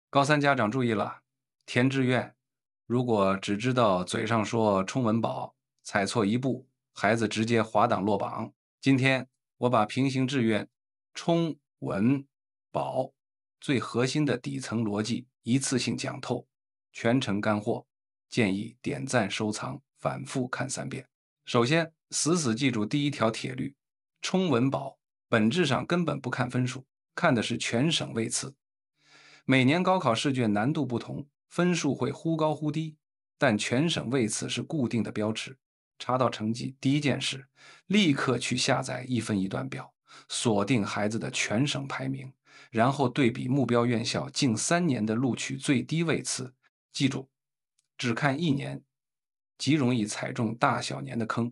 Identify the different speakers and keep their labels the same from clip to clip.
Speaker 1: 高三家长注意了，填志愿，如果只知道嘴上说冲文保，踩错一步，孩子直接滑档落榜。今天我把平行志愿、冲文保最核心的底层逻辑一次性讲透，全程干货，建议点赞收藏，反复看3遍。首先，死死记住第一条铁律：冲文保本质上根本不看分数，看的是全省位次。每年高考试卷难度不同，分数会忽高忽低，但全省位次是固定的标尺。查到成绩，第一件事，立刻去下载一分一段表，锁定孩子的全省排名，然后对比目标院校近3年的录取最低位次。记住，只看1年，极容易踩中大小年的坑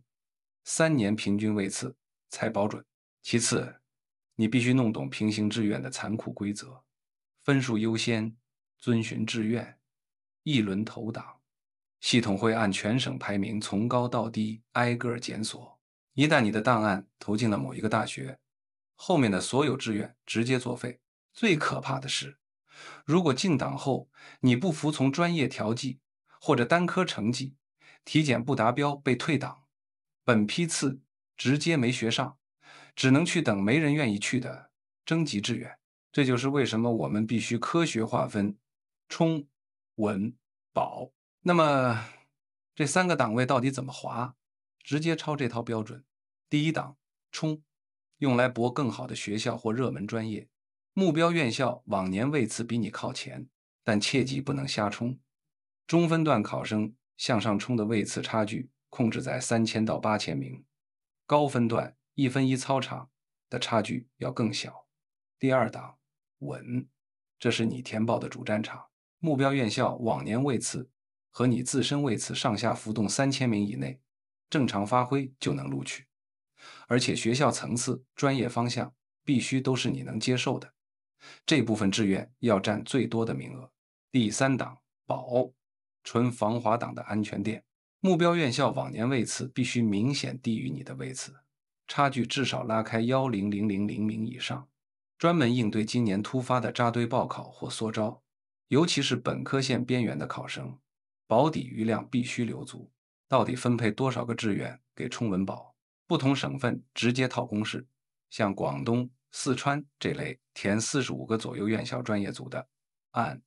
Speaker 1: ，3年平均位次才保准。其次，你必须弄懂平行志愿的残酷规则。分数优先，遵循志愿，一轮投档，系统会按全省排名从高到低挨个检索。一旦你的档案投进了某一个大学，后面的所有志愿直接作废。最可怕的是，如果进档后你不服从专业调剂，或者单科成绩，体检不达标被退档，本批次直接没学上，只能去等没人愿意去的征集志愿。这就是为什么我们必须科学划分冲、文、保。那么这3个档位到底怎么划？直接抄这套标准。第一档冲，用来博更好的学校或热门专业，目标院校往年位次比你靠前，但切记不能瞎冲。中分段考生向上冲的位次差距控制在3000到8000名，高分段1分1操场的差距要更小。第二档稳，这是你填报的主战场，目标院校往年位次和你自身位次上下浮动3000名以内，正常发挥就能录取，而且学校层次、专业方向必须都是你能接受的，这部分志愿要占最多的名额。第三档保，纯防滑档的安全垫，目标院校往年位次必须明显低于你的位次，差距至少拉开10000名以上，专门应对今年突发的扎堆报考或缩招，尤其是本科线边缘的考生，保底余量必须留足。到底分配多少个志愿给冲文保？不同省份直接套公式，像广东、四川这类填45个左右院校专业组的，按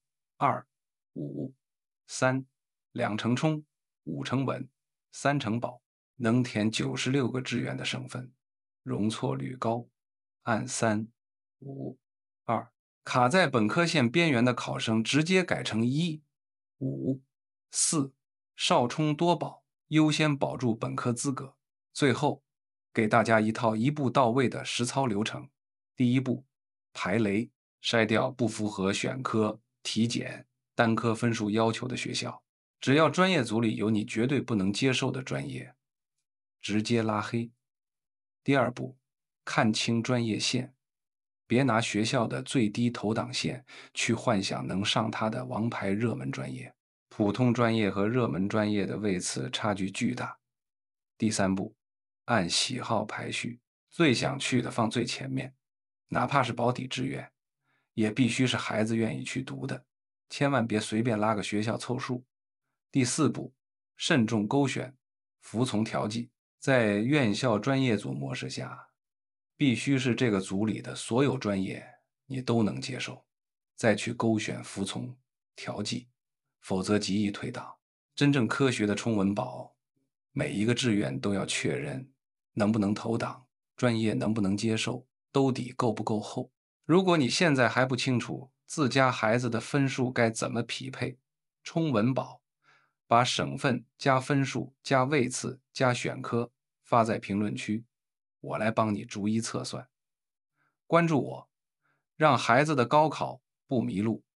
Speaker 1: 2、5、3，2成冲，5成稳，3成保。能填96个志愿的省份，容错率高，按3、5、2。卡在本科线边缘的考生直接改成1、5、4，少冲多保，优先保住本科资格。最后，给大家一套一步到位的实操流程。第一步，排雷，筛掉不符合选科、体检、单科分数要求的学校，只要专业组里有你绝对不能接受的专业，直接拉黑。第二步，看清专业线，别拿学校的最低投档线去幻想能上它的王牌热门专业，普通专业和热门专业的位次差距巨大。第三步，按喜好排序，最想去的放最前面，哪怕是保底志愿，也必须是孩子愿意去读的，千万别随便拉个学校凑数。第四步，慎重勾选，服从调剂。在院校专业组模式下，必须是这个组里的所有专业你都能接受，再去勾选服从调剂，否则极易退档。真正科学的冲文保，每一个志愿都要确认能不能投档，专业能不能接受，兜底够不够厚。如果你现在还不清楚自家孩子的分数该怎么匹配，冲文保，把省份加分数加位次加选科发在评论区，我来帮你逐一测算。关注我，让孩子的高考不迷路。